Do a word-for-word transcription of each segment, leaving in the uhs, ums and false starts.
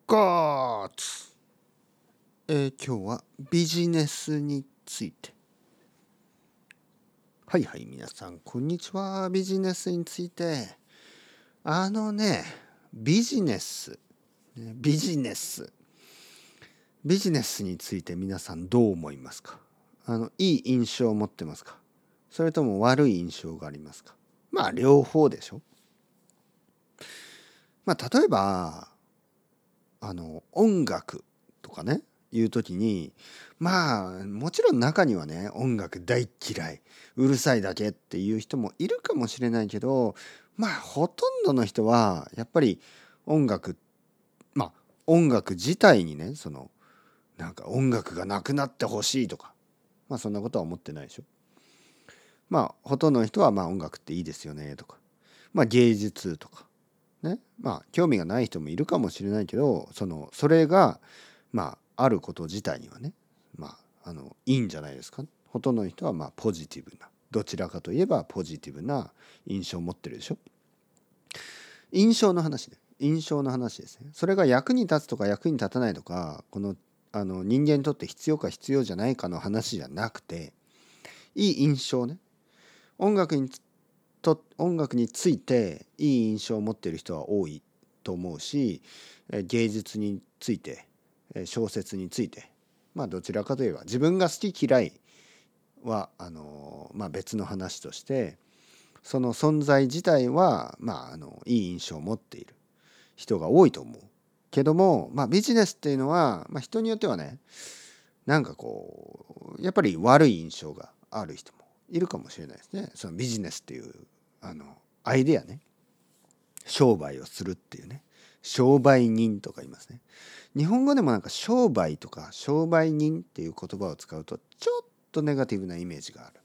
ゴーツ、えー今日はビジネスについて。はいはい、皆さんこんにちは。ビジネスについて。あのねビジネスねビジネスビジネスについて皆さんどう思いますか？あのいい印象を持ってますか？それとも悪い印象がありますか？まあ両方でしょ。まあ例えばあの音楽とかねいう時に、まあもちろん中にはね音楽大嫌いうるさいだけっていう人もいるかもしれないけど、まあほとんどの人はやっぱり音楽まあ音楽自体にねそのなんか音楽がなくなってほしいとか、まあそんなことは思ってないでしょ。まあほとんどの人はまあ音楽っていいですよねとか、まあ芸術とかね、まあ興味がない人もいるかもしれないけど、そのそれがまああること自体にはね、まああのいいんじゃないですか。ほとんどの人はまあポジティブな、どちらかといえばポジティブな印象を持ってるでしょ。印象の話ね。印象の話ですね。それが役に立つとか役に立たないとか、このあの人間にとって必要か必要じゃないかの話じゃなくて、いい印象ね。音楽にと音楽についていい印象を持っている人は多いと思うし、芸術について小説について、まあどちらかといえば自分が好き嫌いはあの、まあ、別の話として、その存在自体は、まあ、あのいい印象を持っている人が多いと思うけども、まあ、ビジネスっていうのは、まあ、人によってはねなんかこうやっぱり悪い印象がある人もいるかもしれないですね。そのビジネスっていうあのアイデアね、商売をするっていうね、商売人とか言いますね。日本語でもなんか商売とか商売人っていう言葉を使うとちょっとネガティブなイメージがある。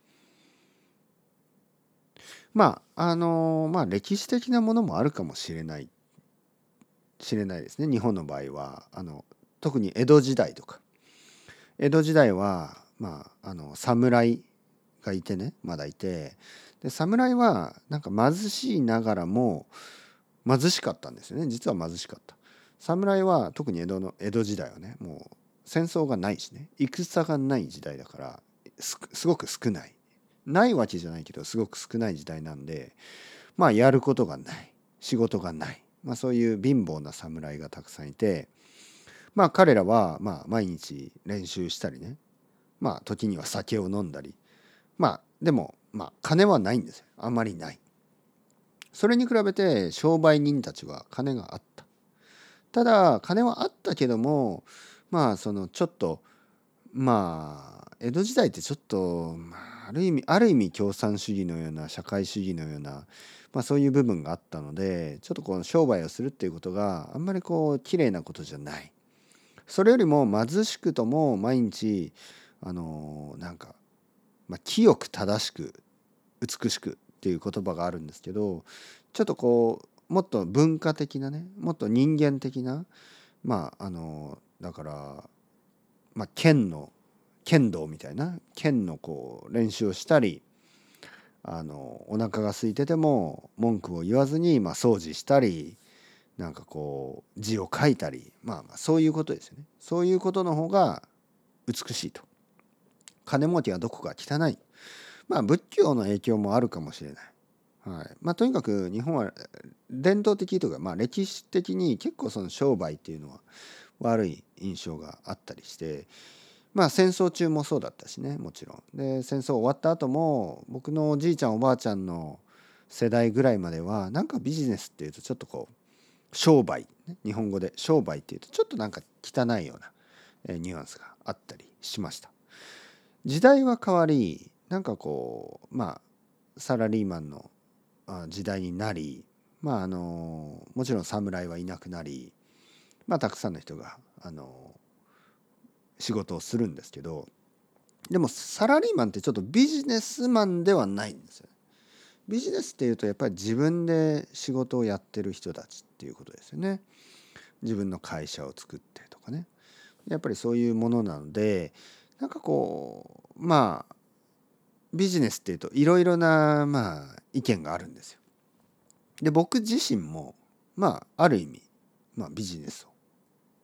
まああのまあ歴史的なものもあるかもしれない知れないですね。日本の場合はあの特に江戸時代とか、江戸時代はまああの侍がいてね、まだいて、で侍はなんか貧しいながらも貧しかったんですよね。実は貧しかった。侍は特に江戸の江戸時代はね、もう戦争がないしね、戦がない時代だからすすごく少ない。ないわけじゃないけどすごく少ない時代なんで、まあやることがない、仕事がない、まあそういう貧乏な侍がたくさんいて、まあ彼らはまあ毎日練習したりね、まあ時には酒を飲んだり、まあでもまあ金はないんですよ。あんまりない。それに比べて商売人たちは金があった。ただ金はあったけども、まあそのちょっとまあ江戸時代ってちょっと、まあ、ある意味ある意味共産主義のような社会主義のような、まあ、そういう部分があったので、ちょっとこの商売をするっていうことがあんまりこう綺麗なことじゃない。それよりも貧しくとも毎日あのなんか、まあ、清く正しく美しくっていう言葉があるんですけど、ちょっとこうもっと文化的なね、もっと人間的な、まああのだから、まあ、剣の剣道みたいな剣のこう練習をしたり、あのお腹が空いてても文句を言わずに、まあ、掃除したり、なんかこう字を書いたり、まあまあそういうことですよね。そういうことの方が美しいと。金儲けはどこか汚い。まあ仏教の影響もあるかもしれない。はい。まあとにかく日本は伝統的というか、まあ歴史的に結構その商売っていうのは悪い印象があったりして、まあ戦争中もそうだったしね、もちろん。で戦争終わった後も僕のおじいちゃんおばあちゃんの世代ぐらいまではなんかビジネスっていうとちょっとこう商売、ね、日本語で商売っていうとちょっとなんか汚いような、えーニュアンスがあったりしました。時代は変わり、なんかこうまあサラリーマンのあ時代になり、まああのもちろん侍はいなくなり、まあたくさんの人があの仕事をするんですけど、でもサラリーマンってちょっとビジネスマンではないんですよ。ビジネスっていうとやっぱり自分で仕事をやってる人たちっていうことですよね。自分の会社を作ってとかね。やっぱりそういうものなので、なんかこうまあビジネスっていうといろいろなまあ意見があるんですよ。で僕自身もまあある意味、まあ、ビジネスを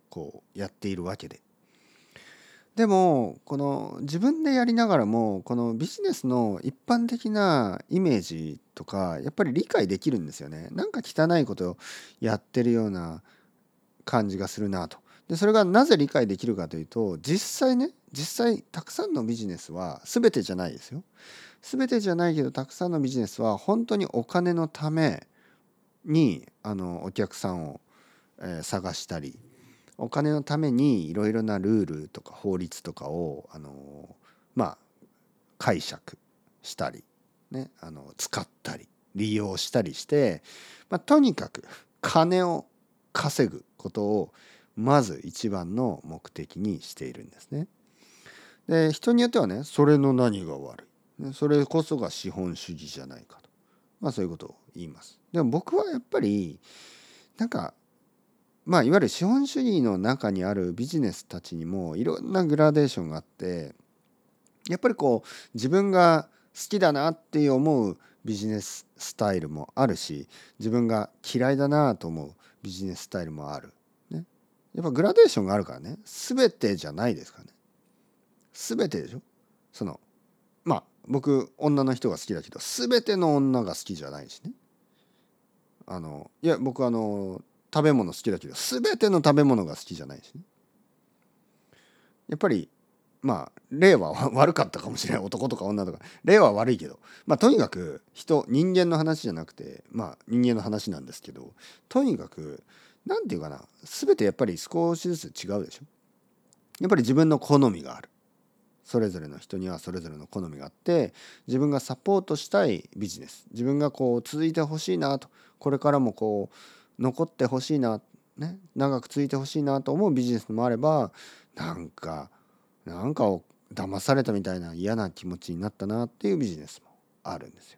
こうやっているわけで、でもこの自分でやりながらもこのビジネスの一般的なイメージとかやっぱり理解できるんですよね。なんか汚いことをやってるような感じがするなと。でそれがなぜ理解できるかというと、実際ね実際たくさんのビジネスは全てじゃないですよ。全てじゃないけどたくさんのビジネスは本当にお金のためにあのお客さんを、えー探したり、お金のためにいろいろなルールとか法律とかをあのまあ解釈したりね、あの使ったり利用したりして、まあ、とにかく金を稼ぐことをまず一番の目的にしているんですね。で人によってはね、それの何が悪い、ね、それこそが資本主義じゃないかと、まあそういうことを言います。でも僕はやっぱりなんかまあいわゆる資本主義の中にあるビジネスたちにもいろんなグラデーションがあって、やっぱりこう自分が好きだなって思うビジネススタイルもあるし、自分が嫌いだなと思うビジネススタイルもある、ね、やっぱグラデーションがあるからね、全てじゃないですからね。全てでしょ。そのまあ僕女の人が好きだけど全ての女が好きじゃないしね。あのいや僕あの食べ物好きだけど全ての食べ物が好きじゃないしね。やっぱりまあ例は悪かったかもしれない、男とか女とか例は悪いけど、まあとにかく人人間の話じゃなくてまあ人間の話なんですけど、とにかくなんていうかな、全てやっぱり少しずつ違うでしょ。やっぱり自分の好みがある。それぞれの人にはそれぞれの好みがあって、自分がサポートしたいビジネス、自分がこう続いてほしいなと、これからもこう残ってほしいな、ね、長く続いてほしいなと思うビジネスもあれば、なんかなんかを騙されたみたいな嫌な気持ちになったなっていうビジネスもあるんですよ。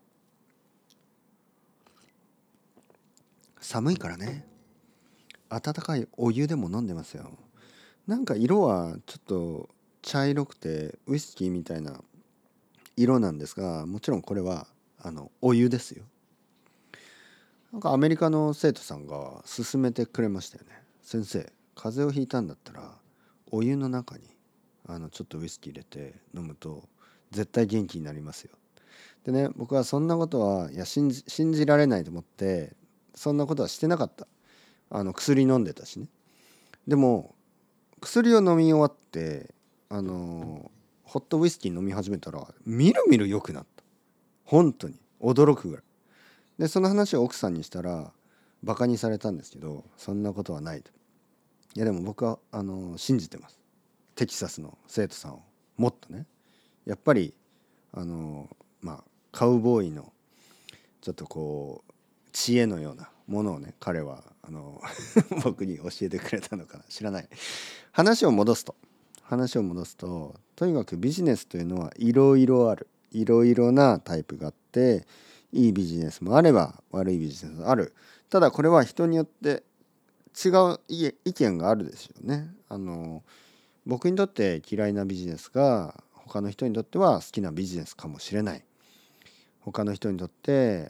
寒いからね、温かいお湯でも飲んでますよ。なんか色はちょっと茶色くてウイスキーみたいな色なんですが、もちろんこれはあのお湯ですよ。なんかアメリカの生徒さんが勧めてくれましたよね。先生、風邪をひいたんだったらお湯の中にあのちょっとウイスキー入れて飲むと絶対元気になりますよ。でね、僕はそんなことはいや信じ、信じられないと思ってそんなことはしてなかった。あの薬飲んでたしね。でも薬を飲み終わってあのホットウイスキー飲み始めたらみるみる良くなった。本当に驚くぐらいで、その話を奥さんにしたらバカにされたんですけど、そんなことはないと。いやでも僕はあの信じてます。テキサスの生徒さんをもっとね、やっぱりあのまあカウボーイのちょっとこう知恵のようなものをね、彼はあの僕に教えてくれたのかな、知らない。話を戻すと話を戻すととにかくビジネスというのはいろいろある、いろいろなタイプがあって、いいビジネスもあれば悪いビジネスもある。ただこれは人によって違う意見があるですよね。あの僕にとって嫌いなビジネスが他の人にとっては好きなビジネスかもしれない。他の人にとって、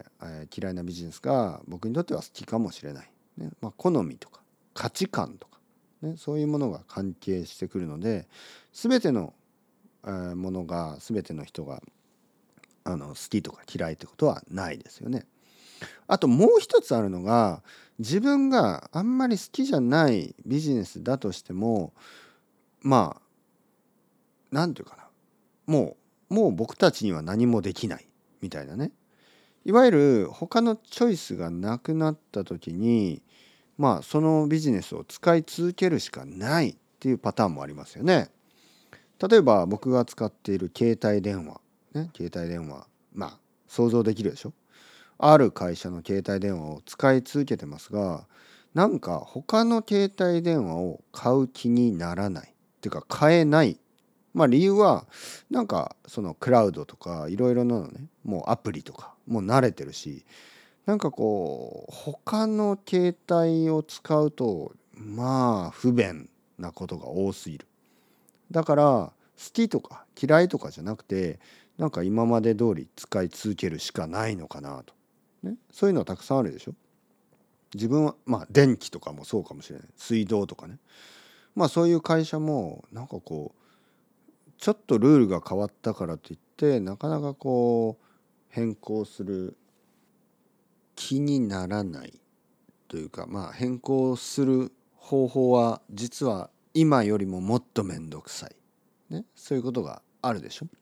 えー嫌いなビジネスが僕にとっては好きかもしれない。ね、まあ、好みとか価値観とか、ね、そういうものが関係してくるので、全ての、えーものが全ての人があの好きとか嫌いってことはないですよね。あともう一つあるのが、自分があんまり好きじゃないビジネスだとしても、まあなんていうかな、もうもう僕たちには何もできないみたいなね。いわゆる他のチョイスがなくなった時に、まあそのビジネスを使い続けるしかないっていうパターンもありますよね。例えば僕が使っている携帯電話、ね、携帯電話、まあ想像できるでしょ。ある会社の携帯電話を使い続けてますが、なんか他の携帯電話を買う気にならないっていうか買えない。まあ理由はなんかそのクラウドとかいろいろなのね、もうアプリとかもう慣れてるし、なんかこう他の携帯を使うとまあ不便なことが多すぎる。だから好きとか嫌いとかじゃなくて、なんか今まで通り使い続けるしかないのかなと、ね、そういうのはたくさんあるでしょ。自分はまあ電気とかもそうかもしれない、水道とかね。 まあそういう会社もなんかこうちょっとルールが変わったからといってなかなかこう変更する気にならないというか、まあ変更する方法は実は今よりももっとめんどくさい、ね、そういうことがあるでしょ。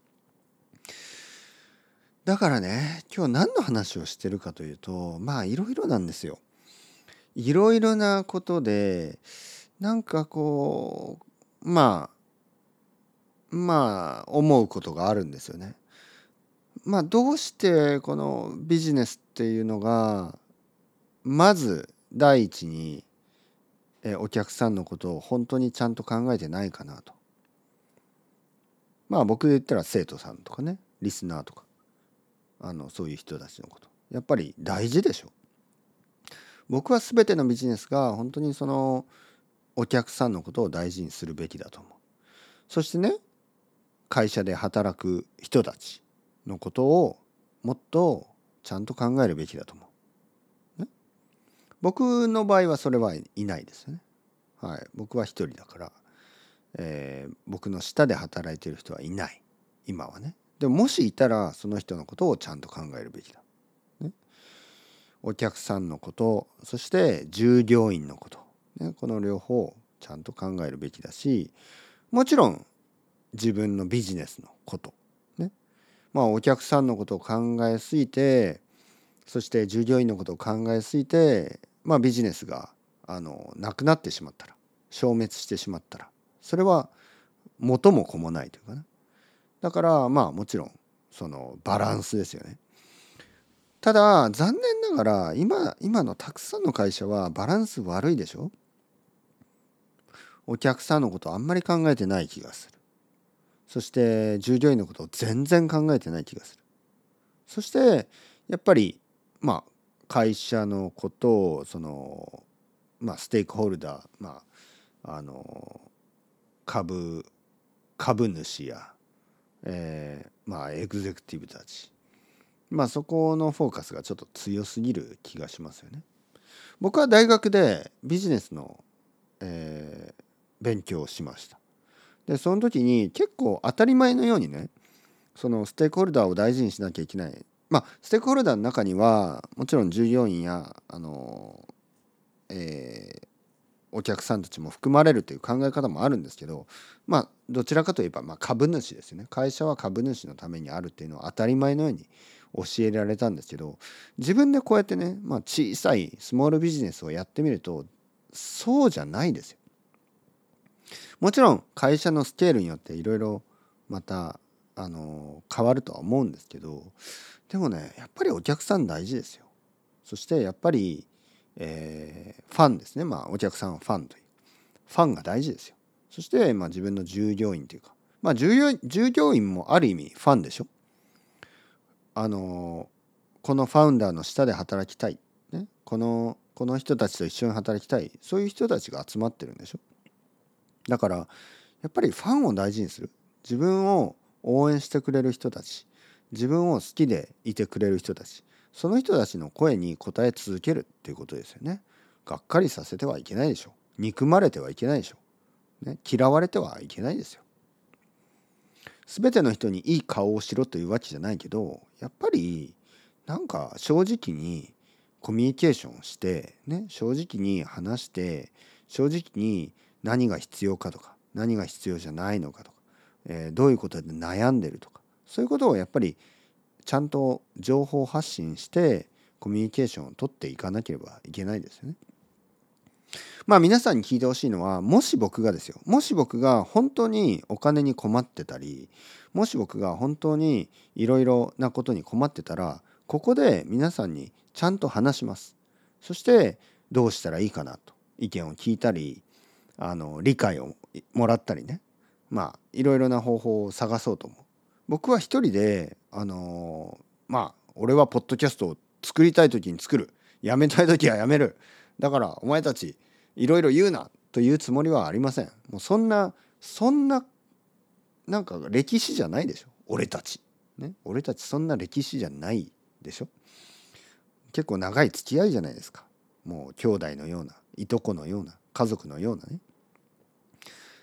だからね、今日何の話をしてるかというと、まあいろいろなんですよ。いろいろなことでなんかこうまあまあ思うことがあるんですよね。まあどうしてこのビジネスっていうのがまず第一にえお客さんのことを本当にちゃんと考えてないかなと。まあ僕で言ったら生徒さんとかね、リスナーとか、あのそういう人たちのことやっぱり大事でしょ。僕は全てのビジネスが本当にそのお客さんのことを大事にするべきだと思う。そしてね、会社で働く人たちのことをもっとちゃんと考えるべきだと思う。ね、僕の場合はそれはいないですよね。はい、僕は一人だから、えー僕の下で働いている人はいない今はね。でももしいたらその人のことをちゃんと考えるべきだ。ね、お客さんのことそして従業員のこと、ね、この両方ちゃんと考えるべきだし、もちろん自分のビジネスのことね、まあお客さんのことを考えすぎて、そして従業員のことを考えすぎて、まあビジネスがあのなくなってしまったら、消滅してしまったら、それは元も子もないというかね。だからまあもちろんそのバランスですよね。ただ残念ながら今今のたくさんの会社はバランス悪いでしょ。お客さんのことあんまり考えてない気がする。そして従業員のことを全然考えてない気がする。そしてやっぱりまあ会社のことをそのまあステークホルダー、まああの株株主や、えーまあエグゼクティブたち、まあそこのフォーカスがちょっと強すぎる気がしますよね。僕は大学でビジネスの、えー勉強をしました。でその時に結構当たり前のようにね、そのステークホルダーを大事にしなきゃいけない。まあステークホルダーの中にはもちろん従業員やあの、えーお客さんたちも含まれるという考え方もあるんですけど、まあどちらかといえばまあ株主ですよね。会社は株主のためにあるっていうのは当たり前のように教えられたんですけど、自分でこうやってね、まあ、小さいスモールビジネスをやってみるとそうじゃないですよ。もちろん会社のスケールによっていろいろまたあの変わるとは思うんですけど、でもねやっぱりお客さん大事ですよ。そしてやっぱり、えーファンですね。まあお客さんはファンというファンが大事ですよ。そしてまあ自分の従業員というか、まあ従業員従業員もある意味ファンでしょ。あのこのファウンダーの下で働きたい、ね、このこの人たちと一緒に働きたい、そういう人たちが集まってるんでしょ。だからやっぱりファンを大事にする、自分を応援してくれる人たち、自分を好きでいてくれる人たち、その人たちの声に応え続けるっていうことですよね。がっかりさせてはいけないでしょ。憎まれてはいけないでしょ。ね、嫌われてはいけないですよ。全ての人にいい顔をしろというわけじゃないけど、やっぱりなんか正直にコミュニケーションして、ね、正直に話して、正直に何が必要かとか何が必要じゃないのかとか、えーどういうことで悩んでるとか、そういうことをやっぱりちゃんと情報発信してコミュニケーションを取っていかなければいけないですよね。まあ皆さんに聞いてほしいのは、もし僕がですよ、もし僕が本当にお金に困ってたり、もし僕が本当にいろいろなことに困ってたら、ここで皆さんにちゃんと話します。そしてどうしたらいいかなと意見を聞いたり、あの理解をもらったりね、まあいろいろな方法を探そうと思う。僕は一人であのまあ俺はポッドキャストを作りたい時に作る、やめたい時はやめる、だからお前たちいろいろ言うなというつもりはありません。もうそんなそんななんか歴史じゃないでしょ俺たちね。俺たちそんな歴史じゃないでしょ。結構長い付き合いじゃないですか。もう兄弟のような、いとこのような、家族のようなね。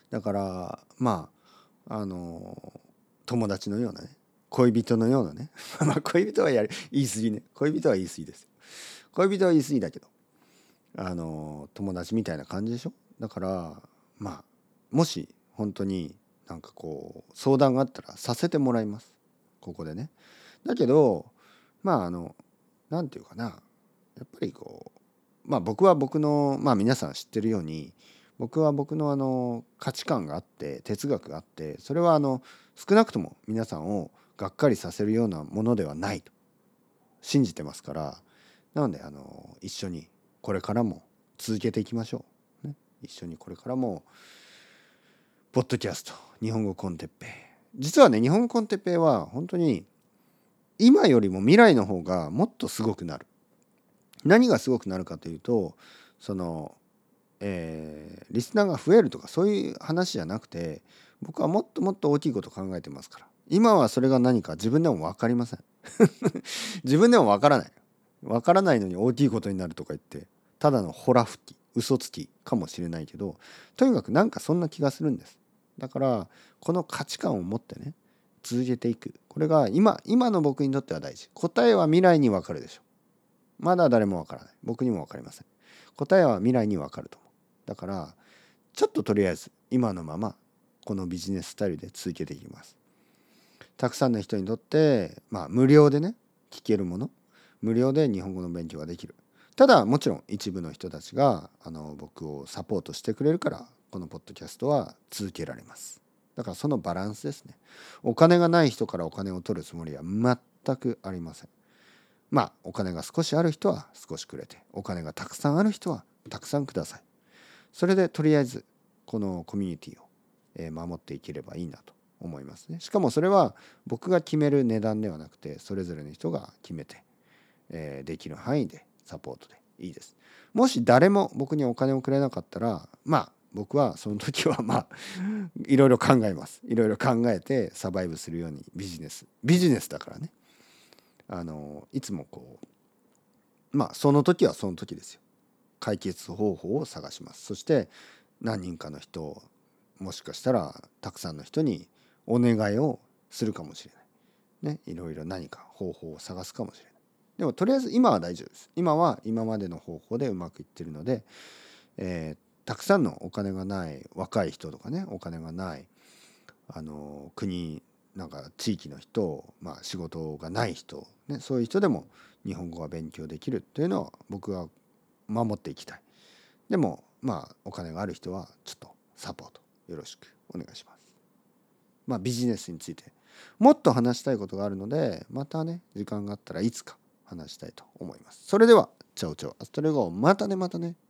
だからまああの友達のようなね、恋人のようなねまあ恋人はやり言い過ぎね、恋人は言い過ぎです。恋人は言い過ぎだけど、あの友達みたいな感じでしょ。だからまあもし本当になんかこう相談があったらさせてもらいます、ここでね。だけどまああのなんていうかな、やっぱりこうまあ僕は僕のまあ皆さん知ってるように、僕は僕のあの価値観があって哲学があって、それはあの少なくとも皆さんをがっかりさせるようなものではないと信じてますから、なのであの一緒にこれからも続けていきましょう、ね、一緒にこれからもポッドキャスト日本語コンテッペイ、実はね日本語コンテッペイは本当に今よりも未来の方がもっとすごくなる。何がすごくなるかというと、その、えーリスナーが増えるとかそういう話じゃなくて、僕はもっともっと大きいことを考えてますから、今はそれが何か自分でも分かりません自分でも分からない、分からないのに大きいことになるとか言ってただのほら吹き嘘つきかもしれないけど、とにかくなんかそんな気がするんです。だからこの価値観を持ってね続けていく、これが今今の僕にとっては大事。答えは未来に分かるでしょう。まだ誰も分からない、僕にも分かりません。答えは未来に分かると思う。だからちょっととりあえず今のままこのビジネススタイルで続けていきます。たくさんの人にとってまあ無料でね聞けるもの、無料で日本語の勉強ができる。ただもちろん一部の人たちがあの僕をサポートしてくれるからこのポッドキャストは続けられます。だからそのバランスですね。お金がない人からお金を取るつもりは全くありません。まあお金が少しある人は少しくれて、お金がたくさんある人はたくさんください。それでとりあえずこのコミュニティをえー守っていければいいなと思いますね。しかもそれは僕が決める値段ではなくて、それぞれの人が決めて、えーできる範囲でサポートでいいです。もし誰も僕にお金をくれなかったら、まあ僕はその時はまあいろいろ考えます。いろいろ考えてサバイブするように、ビジネスビジネスだからね、あのいつもこうまあその時はその時ですよ。解決方法を探します。そして何人かの人、もしかしたらたくさんの人にお願いをするかもしれない。ね、いろいろ何か方法を探すかもしれない。でもとりあえず今は大丈夫です。今は今までの方法でうまくいってるので、えーたくさんのお金がない若い人とかね、お金がないあの国なんか地域の人、まあ、仕事がない人、ね、そういう人でも日本語が勉強できるっていうのは僕は守っていきたい。でもまあお金がある人はちょっとサポートよろしくお願いします。まあビジネスについてもっと話したいことがあるので、またね時間があったらいつか話したいと思います。それではチャオチャオアストレゴ、またねまたね。